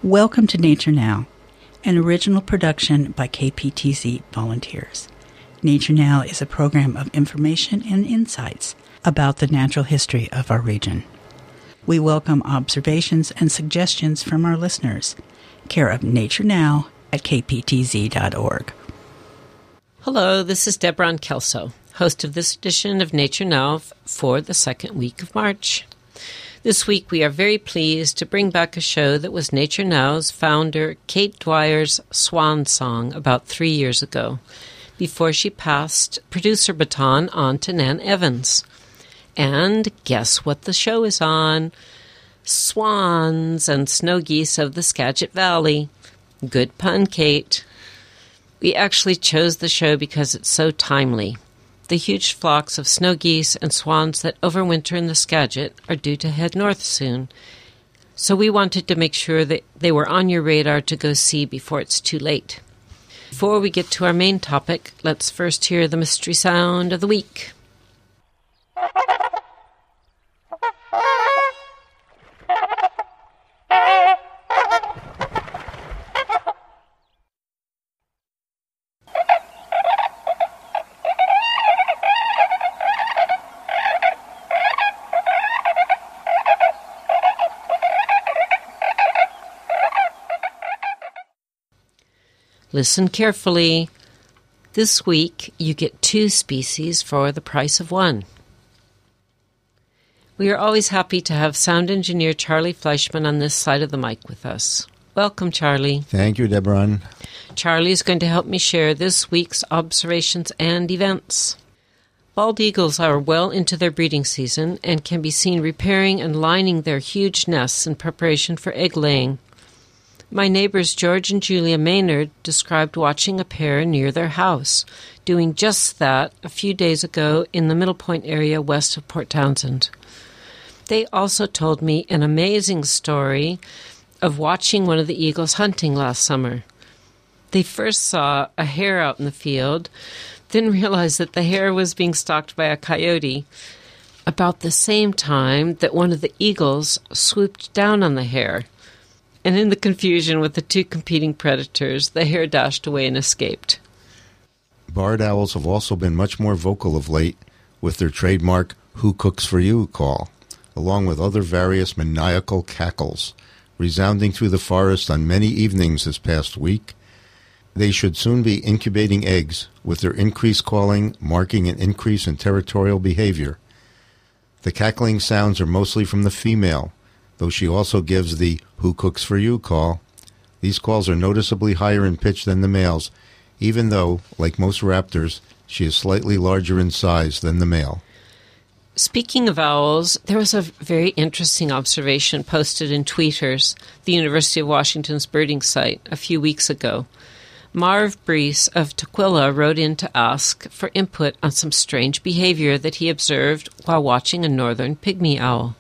Welcome to Nature Now, an original production by KPTZ volunteers. Nature Now is a program of information and insights about the natural history of our region. We welcome observations and suggestions from our listeners. Care of Nature Now at kptz.org. Hello, this is Deborah Kelso, host of this edition of Nature Now for the second week of March. This week we are very pleased to bring back a show that was Nature Now's founder Kate Dwyer's swan song about 3 years ago, before she passed producer baton on to Nan Evans. And guess what the show is on? Swans and snow geese of the Skagit Valley. Good pun, Kate. We actually chose the show because it's so timely. The huge flocks of snow geese and swans that overwinter in the Skagit are due to head north soon. So we wanted to make sure that they were on your radar to go see before it's too late. Before we get to our main topic, let's first hear the mystery sound of the week. Listen carefully. This week, you get 2 species for the price of 1. We are always happy to have sound engineer Charlie Fleischman on this side of the mic with us. Welcome, Charlie. Thank you, Deborah. Charlie is going to help me share this week's observations and events. Bald eagles are well into their breeding season and can be seen repairing and lining their huge nests in preparation for egg laying. My neighbors George and Julia Maynard described watching a pair near their house, doing just that a few days ago in the Middle Point area west of Port Townsend. They also told me an amazing story of watching one of the eagles hunting last summer. They first saw a hare out in the field, then realized that the hare was being stalked by a coyote, about the same time that one of the eagles swooped down on the hare. And in the confusion with the 2 competing predators, the hare dashed away and escaped. Barred owls have also been much more vocal of late with their trademark "Who Cooks for You" call, along with other various maniacal cackles, resounding through the forest on many evenings this past week. They should soon be incubating eggs, with their increased calling marking an increase in territorial behavior. The cackling sounds are mostly from the female, though she also gives the "Who Cooks for You" call. These calls are noticeably higher in pitch than the males, even though, like most raptors, she is slightly larger in size than the male. Speaking of owls, there was a very interesting observation posted in Tweeters, the University of Washington's birding site, a few weeks ago. Marv Brees of Tukwila wrote in to ask for input on some strange behavior that he observed while watching a northern pygmy owl.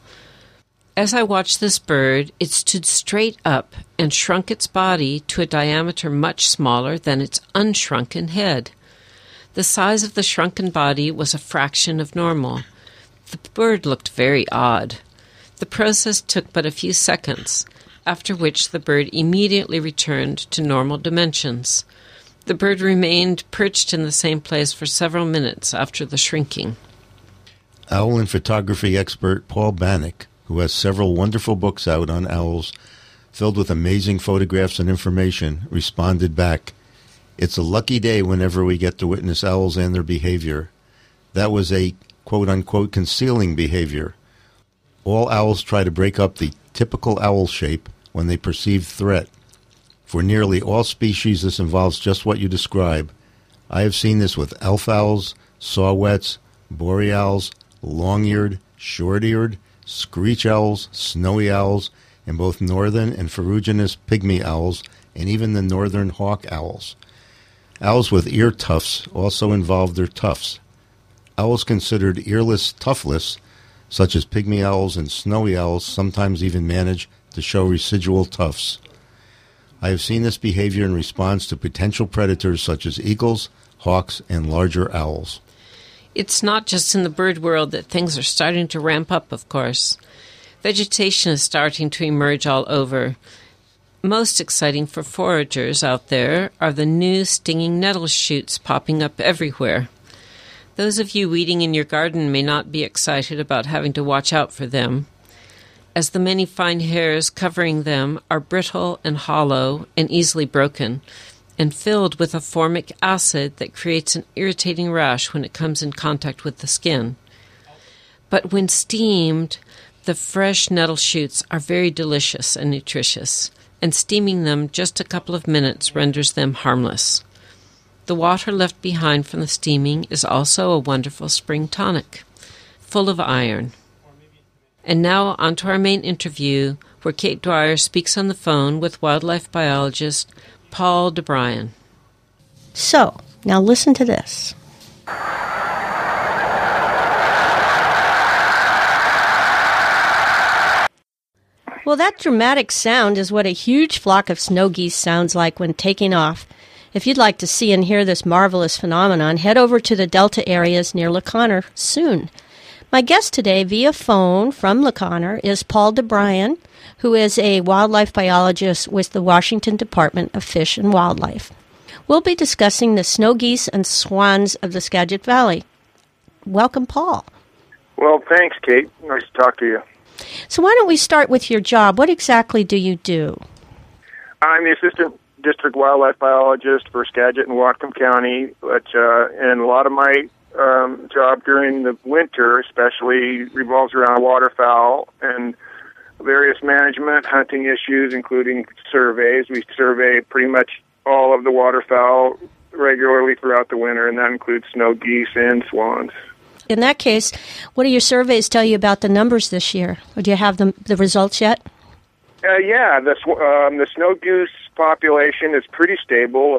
As I watched this bird, it stood straight up and shrunk its body to a diameter much smaller than its unshrunken head. The size of the shrunken body was a fraction of normal. The bird looked very odd. The process took but a few seconds, after which the bird immediately returned to normal dimensions. The bird remained perched in the same place for several minutes after the shrinking. Owl and photography expert Paul Bannock, who has several wonderful books out on owls filled with amazing photographs and information, responded back, "It's a lucky day whenever we get to witness owls and their behavior. That was a quote-unquote concealing behavior. All owls try to break up the typical owl shape when they perceive threat. For nearly all species, this involves just what you describe. I have seen this with elf owls, saw-whets, boreals, long-eared, short-eared, screech owls, snowy owls, and both northern and ferruginous pygmy owls, and even the northern hawk owls. Owls with ear tufts also involve their tufts. Owls considered earless tuftless, such as pygmy owls and snowy owls, sometimes even manage to show residual tufts. I have seen this behavior in response to potential predators such as eagles, hawks, and larger owls. It's not just in the bird world that things are starting to ramp up, of course. Vegetation is starting to emerge all over. most exciting for foragers out there are the new stinging nettle shoots popping up everywhere. Those of you weeding in your garden may not be excited about having to watch out for them, as the many fine hairs covering them are brittle and hollow and easily broken, and filled with a formic acid that creates an irritating rash when it comes in contact with the skin. But when steamed, the fresh nettle shoots are very delicious and nutritious, and steaming them just a couple of minutes renders them harmless. The water left behind from the steaming is also a wonderful spring tonic, full of iron. And now on to our main interview, where Kate Dwyer speaks on the phone with wildlife biologist Paul DeBryan. So, now listen to this. Well, that dramatic sound is what a huge flock of snow geese sounds like when taking off. If you'd like to see and hear this marvelous phenomenon, head over to the Delta areas near LeConner soon. My guest today via phone from LeConner is Paul DeBryan, who is a wildlife biologist with the Washington Department of Fish and Wildlife. We'll be discussing the snow geese and swans of the Skagit Valley. Welcome, Paul. Well, thanks, Kate. Nice to talk to you. So why don't we start with your job? What exactly do you do? I'm the assistant district wildlife biologist for Skagit and Whatcom County, and a lot of my job during the winter especially revolves around waterfowl and various management, hunting issues, including surveys. We survey pretty much all of the waterfowl regularly throughout the winter, and that includes snow geese and swans. In that case, what do your surveys tell you about the numbers this year? Or do you have the results yet? Yeah, the snow goose population is pretty stable.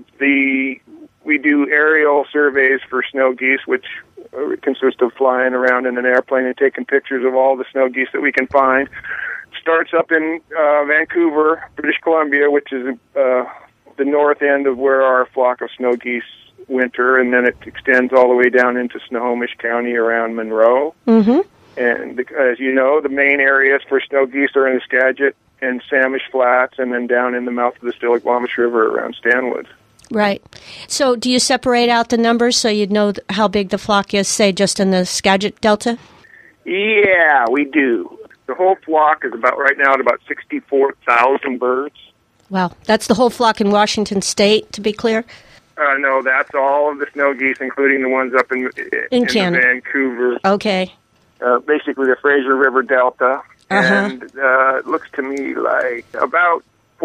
We do aerial surveys for snow geese, which consist of flying around in an airplane and taking pictures of all the snow geese that we can find. Starts up in Vancouver, British Columbia, which is the north end of where our flock of snow geese winter, and then it extends all the way down into Snohomish County around Monroe. Mm-hmm. And as you know, the main areas for snow geese are in the Skagit and Samish Flats, and then down in the mouth of the Stillaguamish River around Stanwood. Right. So do you separate out the numbers so you'd know how big the flock is, say, just in the Skagit Delta? Yeah, we do. The whole flock is right now at about 64,000 birds. Wow. That's the whole flock in Washington State, to be clear? No, that's all of the snow geese, including the ones up in Vancouver. Okay. Basically the Fraser River Delta. And it looks to me like about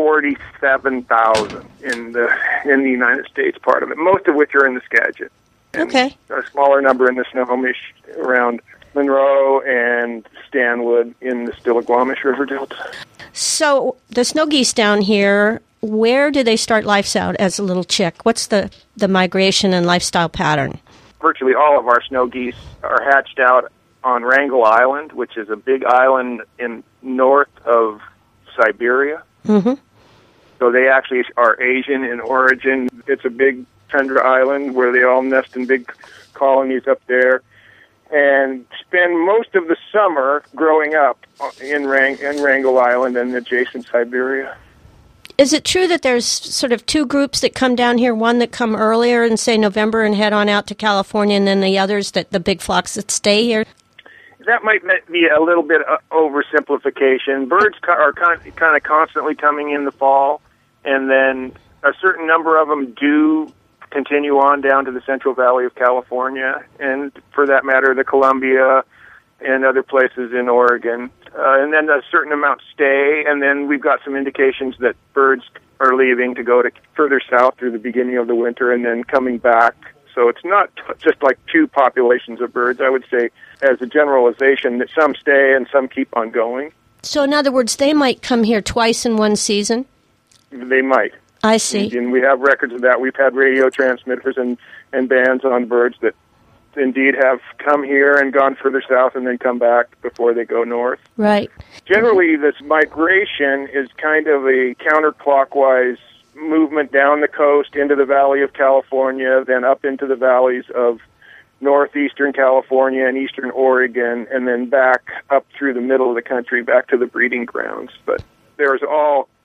47,000 in the United States part of it, most of which are in the Skagit. And okay. A smaller number in the Snohomish around Monroe and Stanwood in the Stillaguamish River Delta. So the snow geese down here, where do they start life out as a little chick? What's the migration and lifestyle pattern? Virtually all of our snow geese are hatched out on Wrangel Island, which is a big island in north of Siberia. Mm-hmm. So they actually are Asian in origin. It's a big tundra island where they all nest in big colonies up there and spend most of the summer growing up in Wrangel Island and adjacent Siberia. Is it true that there's sort of two groups that come down here, one that come earlier in, say, November and head on out to California, and then the others, the big flocks that stay here? That might be a little bit oversimplification. Birds are kind of constantly coming in the fall, and then a certain number of them do continue on down to the Central Valley of California, and for that matter, the Columbia and other places in Oregon. And then a certain amount stay, and then we've got some indications that birds are leaving to go to further south through the beginning of the winter and then coming back. So it's not just like two populations of birds. I would say, as a generalization, that some stay and some keep on going. So in other words, they might come here twice in one season? They might. I see. And we have records of that. We've had radio transmitters and bands on birds that indeed have come here and gone further south and then come back before they go north. Right. Generally, this migration is kind of a counterclockwise movement down the coast into the Valley of California, then up into the valleys of northeastern California and eastern Oregon, and then back up through the middle of the country, back to the breeding grounds. But there's all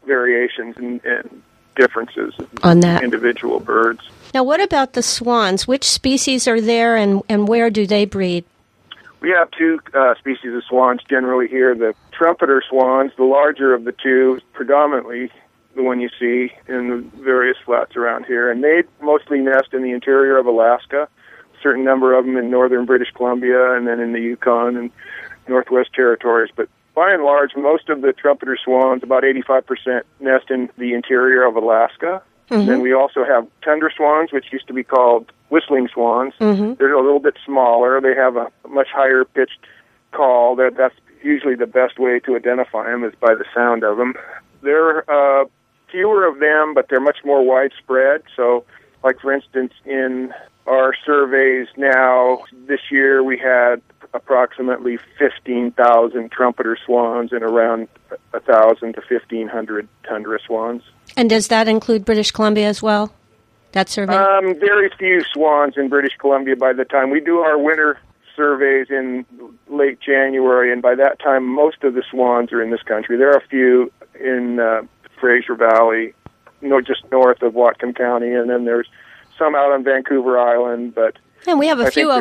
variations and differences on that individual birds. Now, what about the swans? Which species are there, and where do they breed? We have two species of swans generally here. The trumpeter swans, the larger of the two, is predominantly the one you see in the various flats around here. And they mostly nest in the interior of Alaska, a certain number of them in northern British Columbia, and then in the Yukon and Northwest Territories. But by and large, most of the trumpeter swans, about 85%, nest in the interior of Alaska. Mm-hmm. Then we also have tundra swans, which used to be called whistling swans. Mm-hmm. They're a little bit smaller. They have a much higher pitched call. That's usually the best way to identify them is by the sound of them. There are fewer of them, but they're much more widespread. So, like for instance, in our surveys now, this year we had approximately 15,000 trumpeter swans and around 1,000 to 1,500 tundra swans. And does that include British Columbia as well, that survey? Very few swans in British Columbia by the time. We do our winter surveys in late January, and by that time, most of the swans are in this country. There are a few in Fraser Valley, just north of Whatcom County, and then there's some out on Vancouver Island, but... And we have a few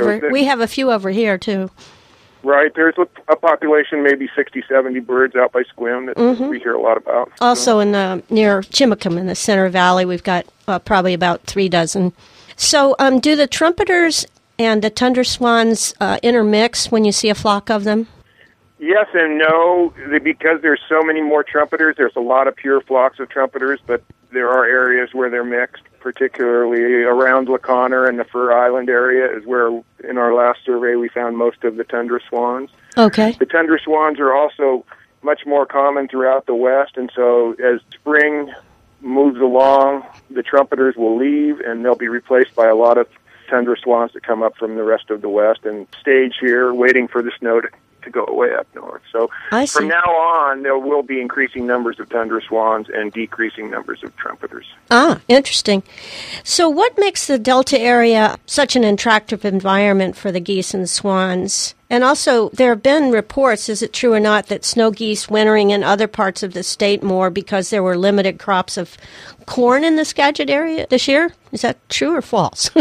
over here, too. Right. There's a population, maybe 60, 70 birds out by Sequim that we hear a lot about. Also near Chimacum in the Center Valley, we've got probably about 3 dozen. So do the trumpeters and the tundra swans intermix when you see a flock of them? Yes and no. Because there's so many more trumpeters, there's a lot of pure flocks of trumpeters, but there are areas where they're mixed, particularly around La Conner and the Fur Island area is where, in our last survey, we found most of the tundra swans. Okay. The tundra swans are also much more common throughout the West, and so as spring moves along, the trumpeters will leave, and they'll be replaced by a lot of tundra swans that come up from the rest of the West and stage here, waiting for the snow to go away up north. So from now on, there will be increasing numbers of tundra swans and decreasing numbers of trumpeters. Ah, interesting. So what makes the Delta area such an attractive environment for the geese and swans? And also, there have been reports, is it true or not, that snow geese wintering in other parts of the state more because there were limited crops of corn in the Skagit area this year? Is that true or false?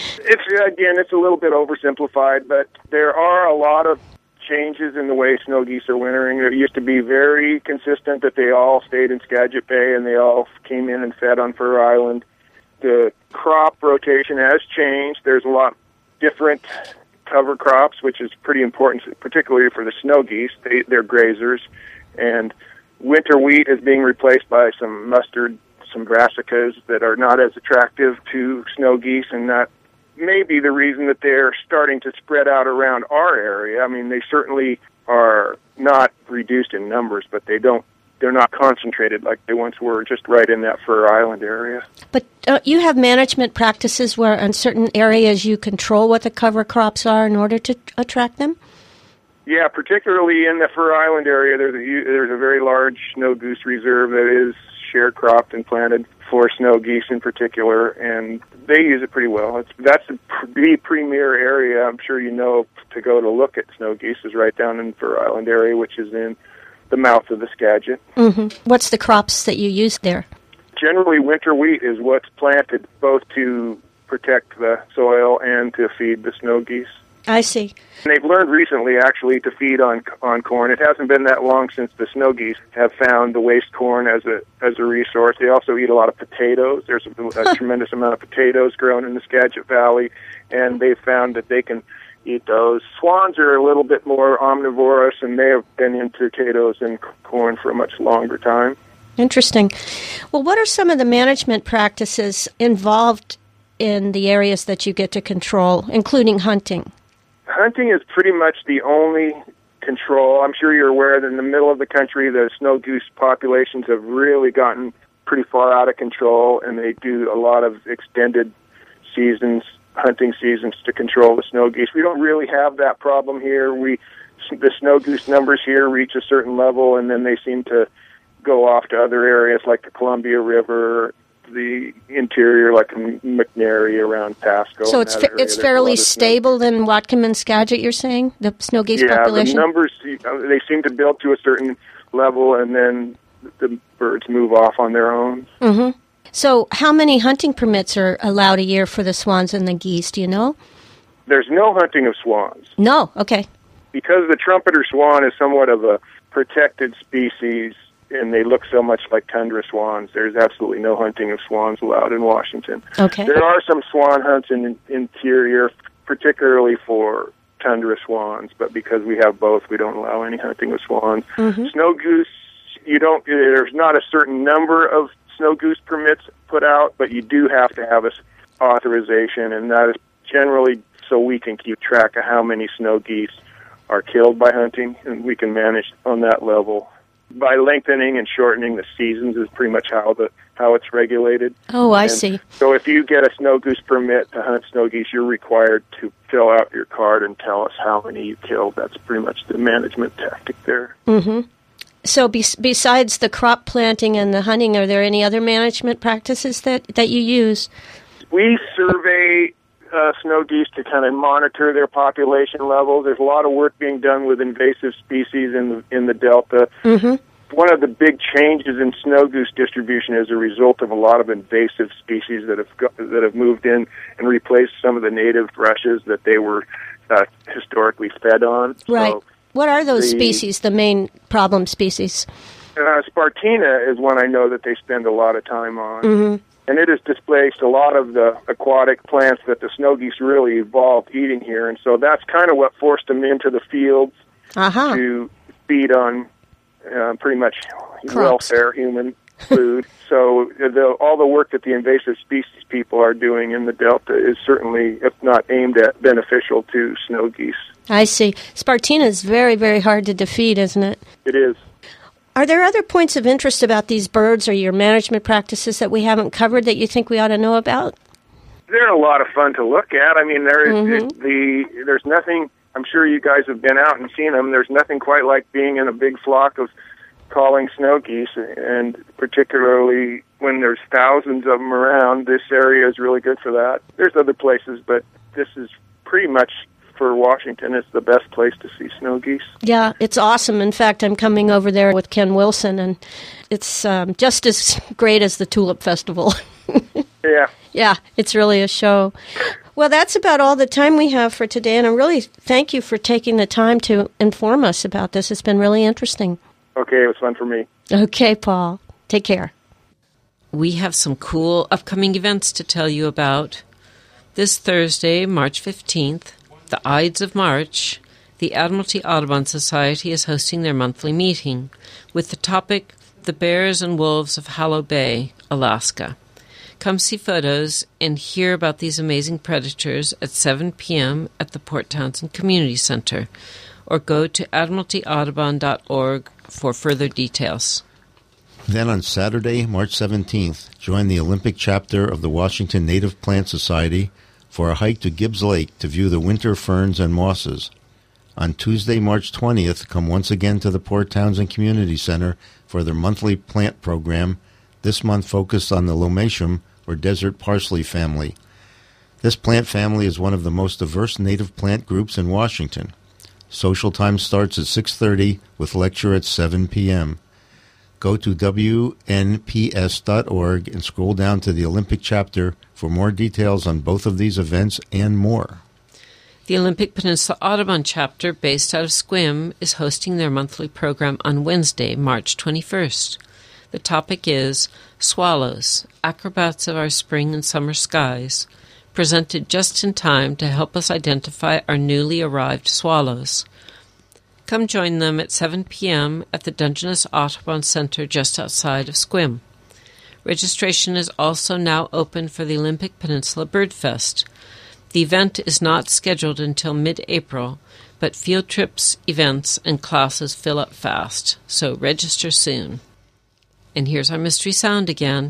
It's a little bit oversimplified, but there are a lot of changes in the way snow geese are wintering. It used to be very consistent that they all stayed in Skagit Bay and they all came in and fed on Fur Island. The crop rotation has changed. There's a lot different cover crops, which is pretty important, particularly for the snow geese. They're grazers. And winter wheat is being replaced by some mustard, some brassicas that are not as attractive to snow geese, and that may be the reason that they're starting to spread out around our area. I mean, they certainly are not reduced in numbers, but they're not concentrated like they once were, just right in that Fur Island area. But you have management practices where in certain areas you control what the cover crops are in order to attract them? Yeah, particularly in the Fur Island area, there's a very large snow goose reserve that is sharecropped and planted for snow geese in particular, and they use it pretty well. That's the premier area, I'm sure you know, to go to look at snow geese is right down in the Fur Island area, which is in the mouth of the Skagit. Mm-hmm. What's the crops that you use there? Generally, winter wheat is what's planted both to protect the soil and to feed the snow geese. I see. And they've learned recently, actually, to feed on corn. It hasn't been that long since the snow geese have found the waste corn as a resource. They also eat a lot of potatoes. There's a tremendous amount of potatoes grown in the Skagit Valley, and they've found that they can eat those. Swans are a little bit more omnivorous, and they have been into potatoes and corn for a much longer time. Interesting. Well, what are some of the management practices involved in the areas that you get to control, including hunting? Hunting is pretty much the only control. I'm sure you're aware that in the middle of the country, the snow goose populations have really gotten pretty far out of control, and they do a lot of extended hunting seasons to control the snow geese. We don't really have that problem here. The snow goose numbers here reach a certain level, and then they seem to go off to other areas like the Columbia River, the interior, like McNary around Pasco. So it's fairly stable in Whatcom and Skagit, you're saying, the snow geese population? Yeah, the numbers, they seem to build to a certain level, and then the birds move off on their own. Mm-hmm. So how many hunting permits are allowed a year for the swans and the geese, do you know? There's no hunting of swans. No, okay. Because the trumpeter swan is somewhat of a protected species, and they look so much like tundra swans, there's absolutely no hunting of swans allowed in Washington. Okay. There are some swan hunts in the interior, particularly for tundra swans, but because we have both, we don't allow any hunting of swans. Mm-hmm. Snow goose, there's not a certain number of snow goose permits put out, but you do have to have authorization, and that is generally so we can keep track of how many snow geese are killed by hunting, and we can manage on that level. By lengthening and shortening the seasons is pretty much how it's regulated. Oh, I see. So if you get a snow goose permit to hunt snow geese, you're required to fill out your card and tell us how many you killed. That's pretty much the management tactic there. Mm-hmm. So besides the crop planting and the hunting, are there any other management practices that you use? We survey snow geese to kind of monitor their population levels. There's a lot of work being done with invasive species in the Delta. Mm-hmm. One of the big changes in snow goose distribution is a result of a lot of invasive species that have moved in and replaced some of the native rushes that they were historically fed on. Right. So what are those species, the main problem species? Spartina is one I know that they spend a lot of time on. Mm-hmm. And it has displaced a lot of the aquatic plants that the snow geese really evolved eating here. And so that's kind of what forced them into the fields to feed on pretty much welfare, human food. So all the work that the invasive species people are doing in the Delta is certainly, if not aimed at, beneficial to snow geese. I see. Spartina is very, very hard to defeat, isn't it? It is. Are there other points of interest about these birds or your management practices that we haven't covered that you think we ought to know about? They're a lot of fun to look at. I mean, there's nothing, I'm sure you guys have been out and seen them, there's nothing quite like being in a big flock of calling snow geese, and particularly when there's thousands of them around, this area is really good for that. There's other places, but this is pretty much, for Washington, it's the best place to see snow geese. Yeah, it's awesome. In fact, I'm coming over there with Ken Wilson, and it's just as great as the Tulip Festival. Yeah. Yeah, it's really a show. Well, that's about all the time we have for today, and I really thank you for taking the time to inform us about this. It's been really interesting. Okay, it was fun for me. Okay, Paul. Take care. We have some cool upcoming events to tell you about. This Thursday, March 15th, the Ides of March, the Admiralty Audubon Society is hosting their monthly meeting with the topic, The Bears and Wolves of Hallow Bay, Alaska. Come see photos and hear about these amazing predators at 7 p.m. at the Port Townsend Community Center, or go to admiraltyaudubon.org for further details. Then on Saturday, March 17th, join the Olympic chapter of the Washington Native Plant Society for a hike to Gibbs Lake to view the winter ferns and mosses. On Tuesday, March 20th, come once again to the Port Townsend Community Center for their monthly plant program, this month focused on the Lomatium, or desert parsley family. This plant family is one of the most diverse native plant groups in Washington. Social time starts at 6:30 with lecture at 7 p.m. Go to WNPS.org and scroll down to the Olympic chapter for more details on both of these events and more. The Olympic Peninsula Audubon chapter, based out of Sequim, is hosting their monthly program on Wednesday, March 21st. The topic is Swallows, Acrobats of Our Spring and Summer Skies, presented just in time to help us identify our newly arrived swallows. Come join them at 7 p.m. at the Dungeness Audubon Center just outside of Sequim. Registration is also now open for the Olympic Peninsula Bird Fest. The event is not scheduled until mid-April, but field trips, events, and classes fill up fast, so register soon. And here's our mystery sound again.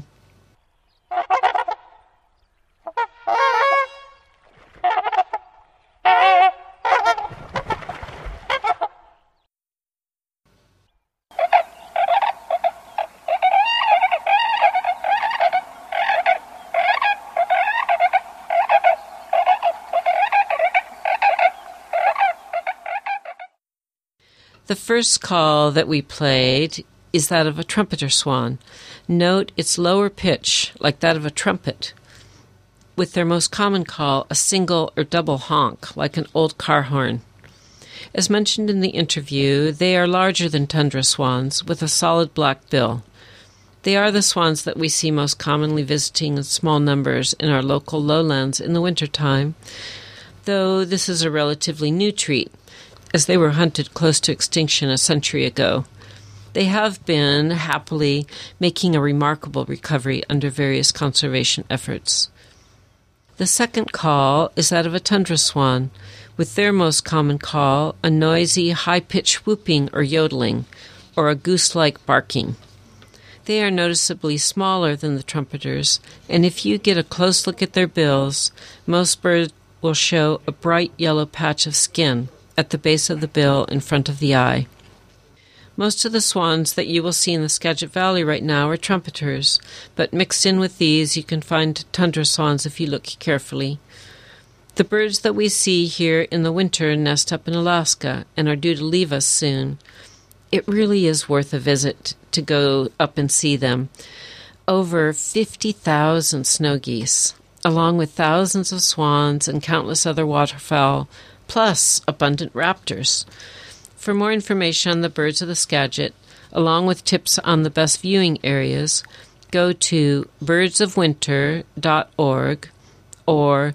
The first call that we played is that of a trumpeter swan. Note its lower pitch, like that of a trumpet, with their most common call a single or double honk, like an old car horn. As mentioned in the interview, they are larger than tundra swans, with a solid black bill. They are the swans that we see most commonly visiting in small numbers in our local lowlands in the wintertime, though this is a relatively new treat, as they were hunted close to extinction a century ago. They have been, happily, making a remarkable recovery under various conservation efforts. The second call is that of a tundra swan, with their most common call a noisy, high-pitched whooping or yodeling, or a goose-like barking. They are noticeably smaller than the trumpeters, and if you get a close look at their bills, most birds will show a bright yellow patch of skin at the base of the bill in front of the eye. Most of the swans that you will see in the Skagit Valley right now are trumpeters, but mixed in with these you can find tundra swans if you look carefully. The birds that we see here in the winter nest up in Alaska and are due to leave us soon. It really is worth a visit to go up and see them. Over 50,000 snow geese, along with thousands of swans and countless other waterfowl, plus abundant raptors. For more information on the birds of the Skagit, along with tips on the best viewing areas, go to birdsofwinter.org or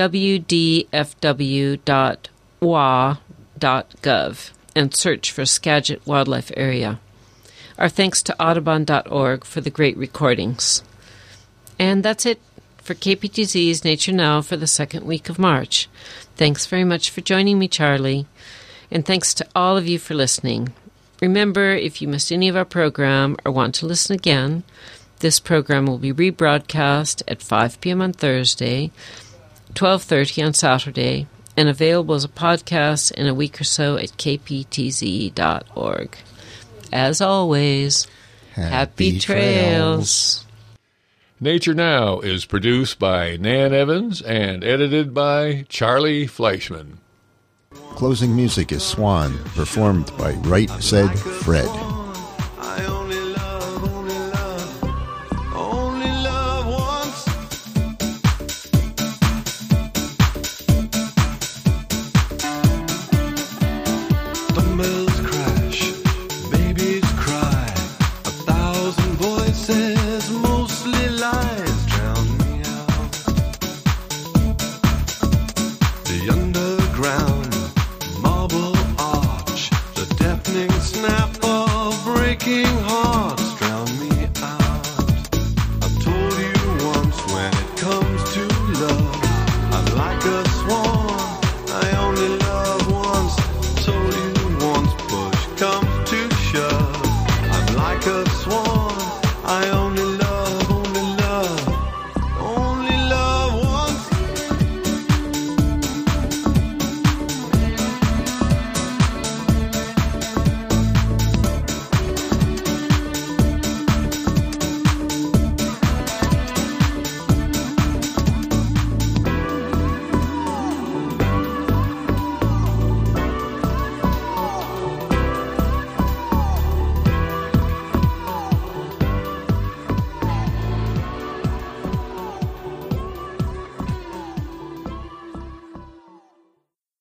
wdfw.wa.gov and search for Skagit Wildlife Area. Our thanks to Audubon.org for the great recordings. And that's it for KPTZ's Nature Now for the second week of March. Thanks very much for joining me, Charlie. And thanks to all of you for listening. Remember, if you missed any of our program or want to listen again, this program will be rebroadcast at 5 p.m. on Thursday, 12:30 on Saturday, and available as a podcast in a week or so at kptz.org. As always, happy trails. Nature Now is produced by Nan Evans and edited by Charlie Fleischman. Closing music is Swan, performed by Right Said Fred. I only love once. The mills crash, babies cry, 1,000 voices, mostly lies, drown me out. The underground marble arch, the deafening snap of breaking hearts drown me out. I told you once, when it comes to love, I'm like a swan.